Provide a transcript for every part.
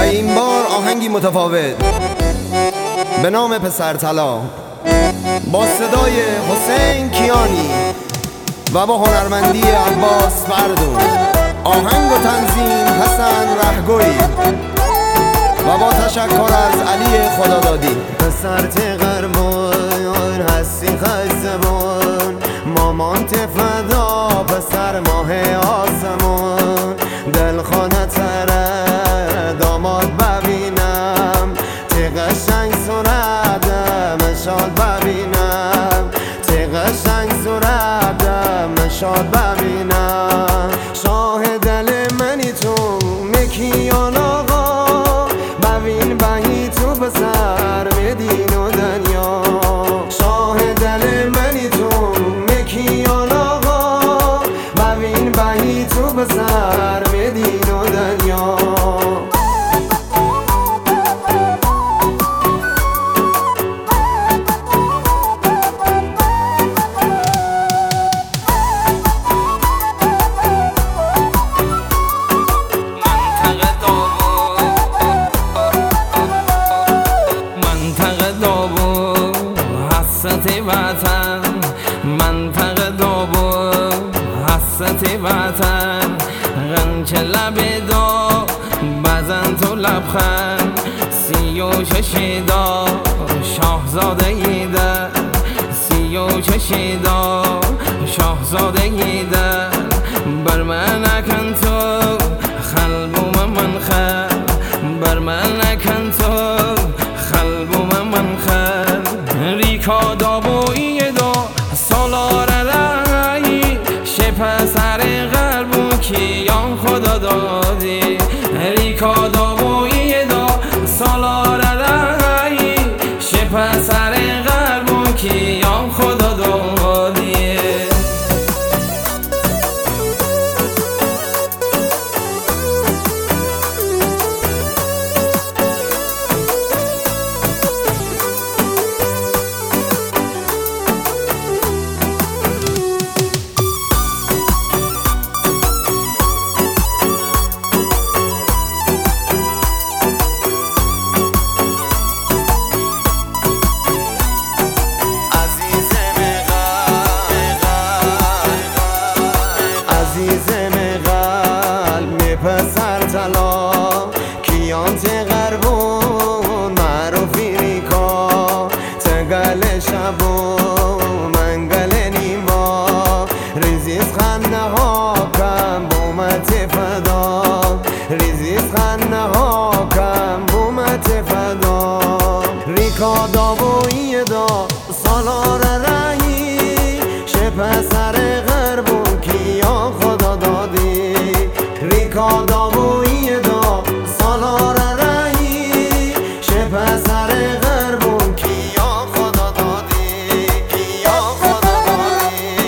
این بار آهنگی متفاوت به نام پسر طلا با صدای حسین کیانی و با هنرمندی عباس فردون، آهنگ و تنظیم حسن رهگویی و با تشکر از علی خدادادی. پسر تقربون هستی خستمون، مامان تفدا پسر ماه آسمون، دل خانه تره داماد ببینم، تقشنگ صورتم شاد ببینم، تقشنگ صورتم شاد ببینم. شاه دل منی تو مکیان آقا، ببین بهی تو بسر بدین و دنیا. شاه دل منی تو مکیان آقا، ببین بهی تو بسر بدین و دنیا. وطن منطقه دابو حسرت وطن، غنچه لب دا بزن تو لبخند، 36 دا شاهزاده ایده، 36 دا شاهزاده ایده. بر من نکن تو خلبوم من خل، بر من نکن تو خلبوم من خل. ریکا دابویی دا سالار رایی، شپ سر غربون کیان خدا دادی. ریکا دابویی دا سالار رایی، شپ سر غربون کیان خدا دادی. پسر طلا کیان تقربون معروفی ریکا، تگل شبو منگل نیما، ریزیز خنده ها کم بومت فدا، ریزیز خنده ها کم بومت فدا. ریکا دابویی دا سالار رهی، شپ سر غربون کیان خدا دادی. ریکا دابویی دا سالار رهی، شپ سر غربون کیان خدا دادی، کیان خدا دادی.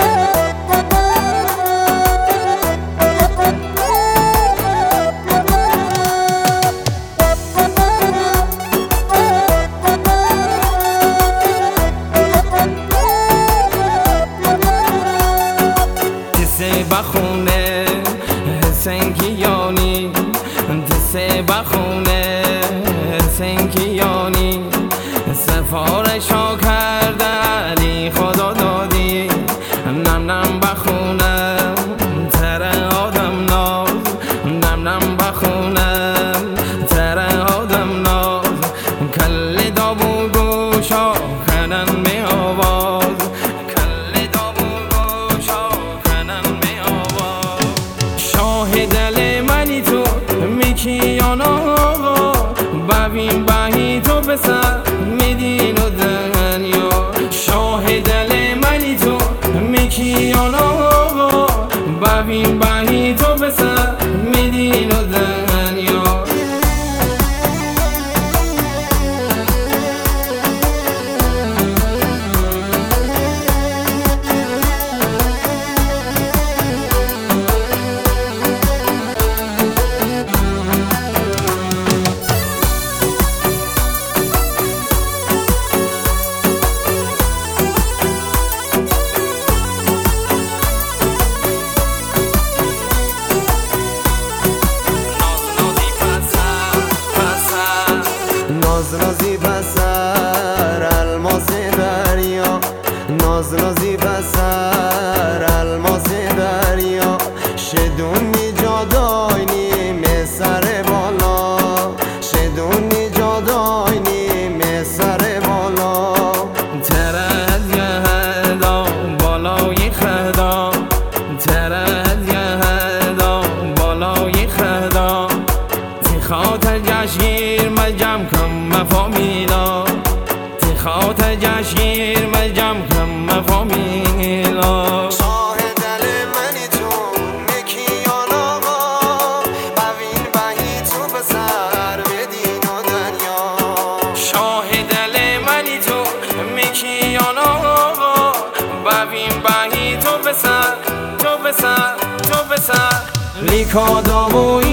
تسه بخونه حسین کیانی، تسه بخونه حسین کیانی، سفارشا کرده علی خدا دادی. نم نم بخونم تره آدم ناز، نم نم بخونم تره آدم ناز. کل دابو گوشا کنن می آواز، کل دابو گوشا کنن می آواز. شاه دل منی تو میکیان آقا، خاطر جشگیر مجم کم مفامیلا تی خاطر جشگیر مجم کم مفامیلا شاه دل منی تو میکیان آقا ببین بهی تو پسر بدین و دنیا شاه دل منی تو میکیان آقا ببین بهی تو پسر تو پسر تو پسر لیکا داموی